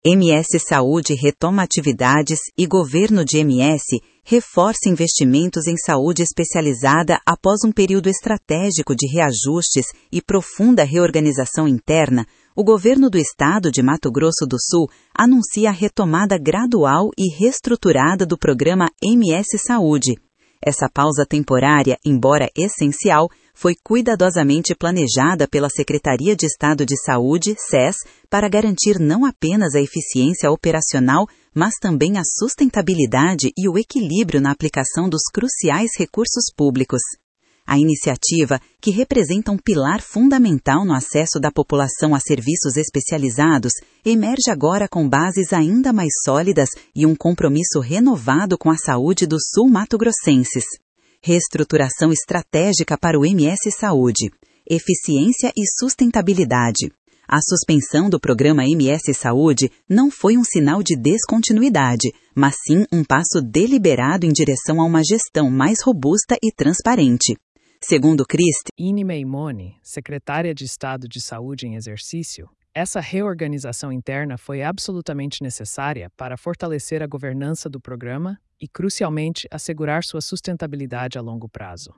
MS Saúde retoma atividades e governo de MS reforça investimentos em saúde especializada após um período estratégico de reajustes e profunda reorganização interna. O governo do estado de Mato Grosso do Sul anuncia a retomada gradual e reestruturada do programa MS Saúde. Essa pausa temporária, embora essencial, foi cuidadosamente planejada pela Secretaria de Estado de Saúde, SES, para garantir não apenas a eficiência operacional, mas também a sustentabilidade e o equilíbrio na aplicação dos cruciais recursos públicos. A iniciativa, que representa um pilar fundamental no acesso da população a serviços especializados, emerge agora com bases ainda mais sólidas e um compromisso renovado com a saúde dos sul-mato-grossenses. Reestruturação estratégica para o MS Saúde, eficiência e sustentabilidade. A suspensão do programa MS Saúde não foi um sinal de descontinuidade, mas sim um passo deliberado em direção a uma gestão mais robusta e transparente. Segundo Christine Maimone, secretária de Estado de Saúde em exercício, essa reorganização interna foi absolutamente necessária para fortalecer a governança do programa e, crucialmente, assegurar sua sustentabilidade a longo prazo.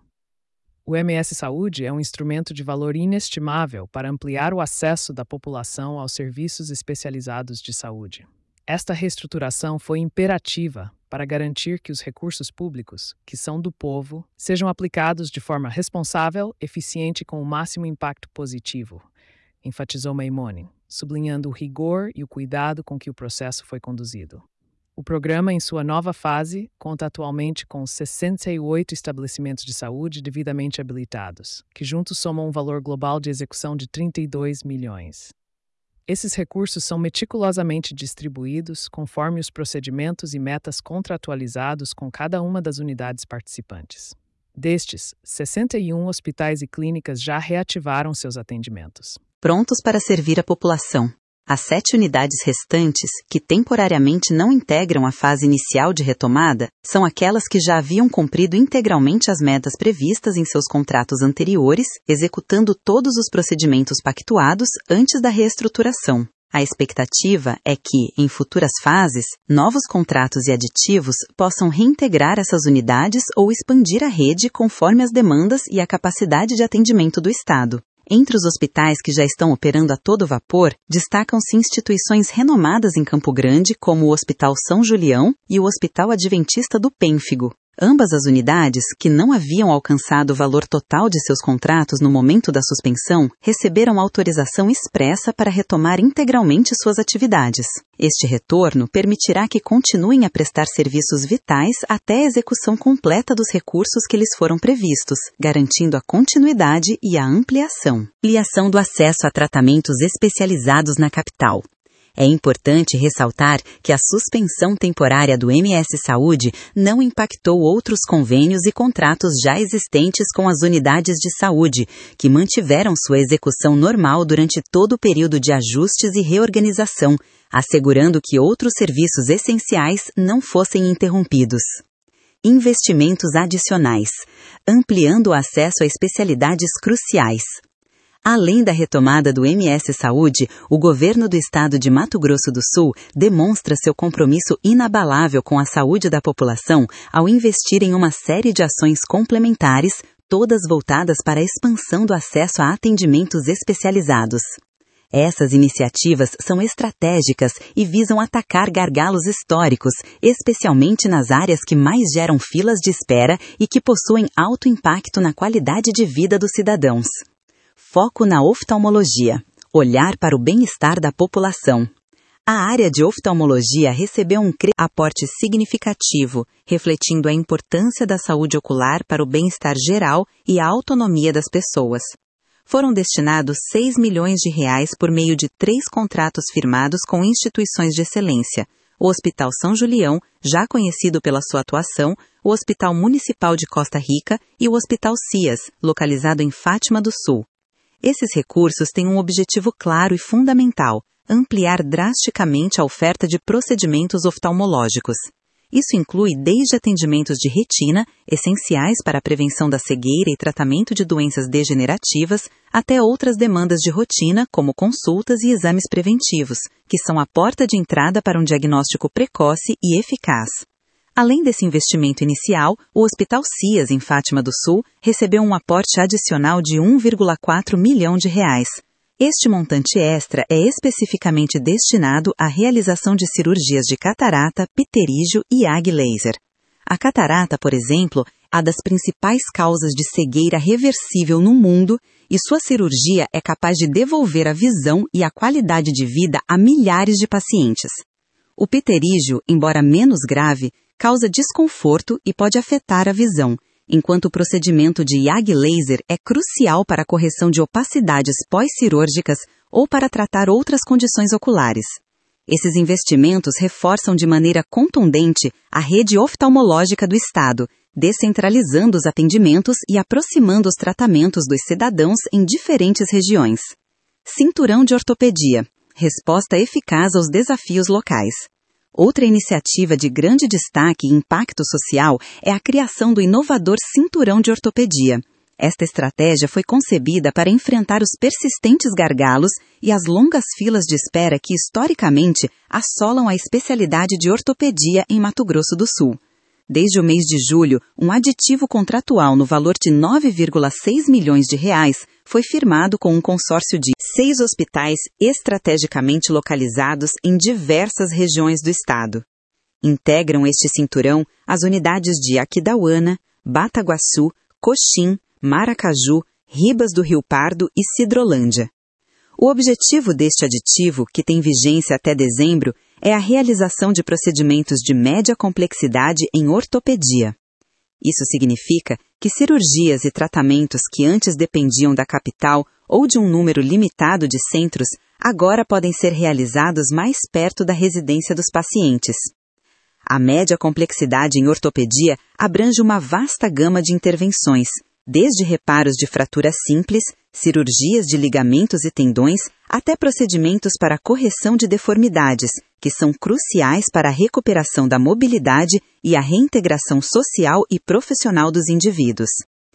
O MS Saúde é um instrumento de valor inestimável para ampliar o acesso da população aos serviços especializados de saúde. Esta reestruturação foi imperativa para garantir que os recursos públicos, que são do povo, sejam aplicados de forma responsável, eficiente e com o máximo impacto positivo, enfatizou Maimone, sublinhando o rigor e o cuidado com que o processo foi conduzido. O programa, em sua nova fase, conta atualmente com 68 estabelecimentos de saúde devidamente habilitados, que juntos somam um valor global de execução de 32 milhões. Esses recursos são meticulosamente distribuídos conforme os procedimentos e metas contratualizados com cada uma das unidades participantes. Destes, 61 hospitais e clínicas já reativaram seus atendimentos. Prontos para servir a população. As 7 unidades restantes, que temporariamente não integram a fase inicial de retomada, são aquelas que já haviam cumprido integralmente as metas previstas em seus contratos anteriores, executando todos os procedimentos pactuados antes da reestruturação. A expectativa é que, em futuras fases, novos contratos e aditivos possam reintegrar essas unidades ou expandir a rede conforme as demandas e a capacidade de atendimento do Estado. Entre os hospitais que já estão operando a todo vapor, destacam-se instituições renomadas em Campo Grande, como o Hospital São Julião e o Hospital Adventista do Pênfigo. Ambas as unidades, que não haviam alcançado o valor total de seus contratos no momento da suspensão, receberam autorização expressa para retomar integralmente suas atividades. Este retorno permitirá que continuem a prestar serviços vitais até a execução completa dos recursos que lhes foram previstos, garantindo a continuidade e a ampliação. Ampliação do acesso a tratamentos especializados na capital. É importante ressaltar que a suspensão temporária do MS Saúde não impactou outros convênios e contratos já existentes com as unidades de saúde, que mantiveram sua execução normal durante todo o período de ajustes e reorganização, assegurando que outros serviços essenciais não fossem interrompidos. Investimentos adicionais, ampliando o acesso a especialidades cruciais. Além da retomada do MS Saúde, o governo do estado de Mato Grosso do Sul demonstra seu compromisso inabalável com a saúde da população ao investir em uma série de ações complementares, todas voltadas para a expansão do acesso a atendimentos especializados. Essas iniciativas são estratégicas e visam atacar gargalos históricos, especialmente nas áreas que mais geram filas de espera e que possuem alto impacto na qualidade de vida dos cidadãos. Foco na oftalmologia. Olhar para o bem-estar da população. A área de oftalmologia recebeu um aporte significativo, refletindo a importância da saúde ocular para o bem-estar geral e a autonomia das pessoas. Foram destinados R$6 milhões por meio de 3 contratos firmados com instituições de excelência: o Hospital São Julião, já conhecido pela sua atuação, o Hospital Municipal de Costa Rica e o Hospital Cias, localizado em Fátima do Sul. Esses recursos têm um objetivo claro e fundamental: ampliar drasticamente a oferta de procedimentos oftalmológicos. Isso inclui desde atendimentos de retina, essenciais para a prevenção da cegueira e tratamento de doenças degenerativas, até outras demandas de rotina, como consultas e exames preventivos, que são a porta de entrada para um diagnóstico precoce e eficaz. Além desse investimento inicial, o Hospital Cias, em Fátima do Sul, recebeu um aporte adicional de R$1,4 milhão. Este montante extra é especificamente destinado à realização de cirurgias de catarata, pterígio e YAG laser. A catarata, por exemplo, é uma das principais causas de cegueira reversível no mundo e sua cirurgia é capaz de devolver a visão e a qualidade de vida a milhares de pacientes. O pterígio, embora menos grave, causa desconforto e pode afetar a visão, enquanto o procedimento de YAG laser é crucial para a correção de opacidades pós-cirúrgicas ou para tratar outras condições oculares. Esses investimentos reforçam de maneira contundente a rede oftalmológica do Estado, descentralizando os atendimentos e aproximando os tratamentos dos cidadãos em diferentes regiões. Cinturão de ortopedia. Resposta eficaz aos desafios locais. Outra iniciativa de grande destaque e impacto social é a criação do inovador Cinturão de Ortopedia. Esta estratégia foi concebida para enfrentar os persistentes gargalos e as longas filas de espera que, historicamente, assolam a especialidade de ortopedia em Mato Grosso do Sul. Desde o mês de julho, um aditivo contratual no valor de R$9,6 milhões foi firmado com um consórcio de 6 hospitais estrategicamente localizados em diversas regiões do estado. Integram este cinturão as unidades de Aquidauana, Bataguaçu, Coxim, Maracaju, Ribas do Rio Pardo e Sidrolândia. O objetivo deste aditivo, que tem vigência até dezembro, é a realização de procedimentos de média complexidade em ortopedia. Isso significa que cirurgias e tratamentos que antes dependiam da capital ou de um número limitado de centros, agora podem ser realizados mais perto da residência dos pacientes. A média complexidade em ortopedia abrange uma vasta gama de intervenções, desde reparos de fratura simples, cirurgias de ligamentos e tendões, até procedimentos para correção de deformidades, que são cruciais para a recuperação da mobilidade e a reintegração social e profissional dos indivíduos.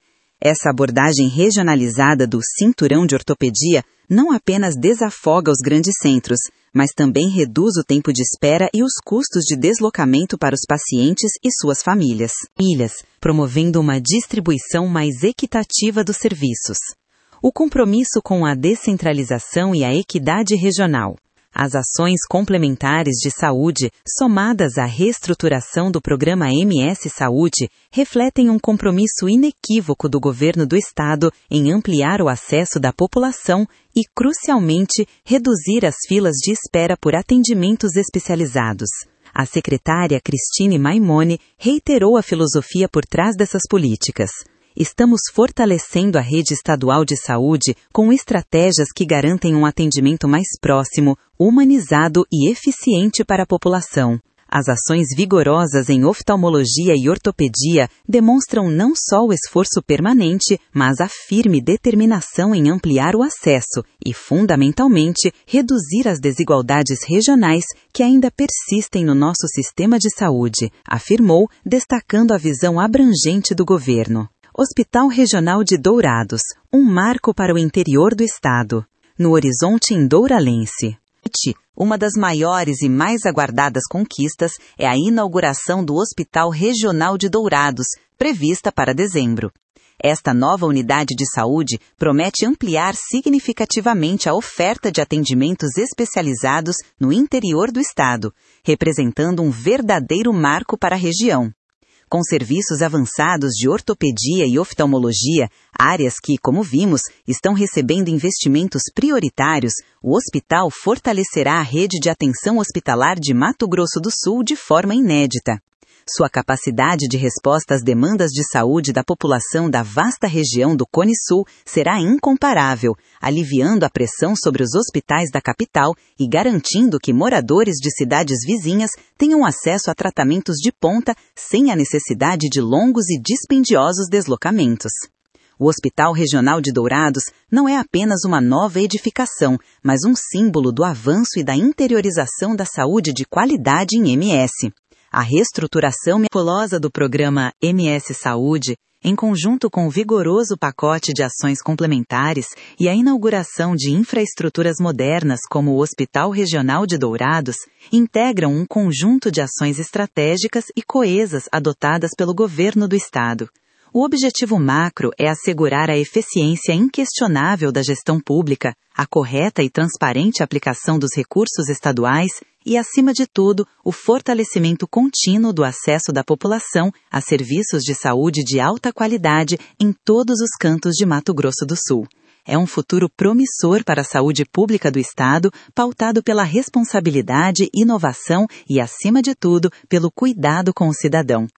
Essa abordagem regionalizada do cinturão de ortopedia não apenas desafoga os grandes centros, mas também reduz o tempo de espera e os custos de deslocamento para os pacientes e suas famílias, promovendo uma distribuição mais equitativa dos serviços. O compromisso com a descentralização e a equidade regional. As ações complementares de saúde, somadas à reestruturação do programa MS Saúde, refletem um compromisso inequívoco do governo do Estado em ampliar o acesso da população e, crucialmente, reduzir as filas de espera por atendimentos especializados. A secretária Cristine Maimone reiterou a filosofia por trás dessas políticas. Estamos fortalecendo a rede estadual de saúde com estratégias que garantem um atendimento mais próximo, humanizado e eficiente para a população. As ações vigorosas em oftalmologia e ortopedia demonstram não só o esforço permanente, mas a firme determinação em ampliar o acesso e, fundamentalmente, reduzir as desigualdades regionais que ainda persistem no nosso sistema de saúde, afirmou, destacando a visão abrangente do governo. Hospital Regional de Dourados, um marco para o interior do estado. No horizonte indouranense. Uma das maiores e mais aguardadas conquistas é a inauguração do Hospital Regional de Dourados, prevista para dezembro. Esta nova unidade de saúde promete ampliar significativamente a oferta de atendimentos especializados no interior do estado, representando um verdadeiro marco para a região. Com serviços avançados de ortopedia e oftalmologia, áreas que, como vimos, estão recebendo investimentos prioritários, o hospital fortalecerá a rede de atenção hospitalar de Mato Grosso do Sul de forma inédita. Sua capacidade de resposta às demandas de saúde da população da vasta região do Cone Sul será incomparável, aliviando a pressão sobre os hospitais da capital e garantindo que moradores de cidades vizinhas tenham acesso a tratamentos de ponta sem a necessidade de longos e dispendiosos deslocamentos. O Hospital Regional de Dourados não é apenas uma nova edificação, mas um símbolo do avanço e da interiorização da saúde de qualidade em MS. A reestruturação meticulosa do programa MS Saúde, em conjunto com o vigoroso pacote de ações complementares e a inauguração de infraestruturas modernas como o Hospital Regional de Dourados, integram um conjunto de ações estratégicas e coesas adotadas pelo governo do Estado. O objetivo macro é assegurar a eficiência inquestionável da gestão pública, a correta e transparente aplicação dos recursos estaduais e, acima de tudo, o fortalecimento contínuo do acesso da população a serviços de saúde de alta qualidade em todos os cantos de Mato Grosso do Sul. É um futuro promissor para a saúde pública do Estado, pautado pela responsabilidade, inovação e, acima de tudo, pelo cuidado com o cidadão.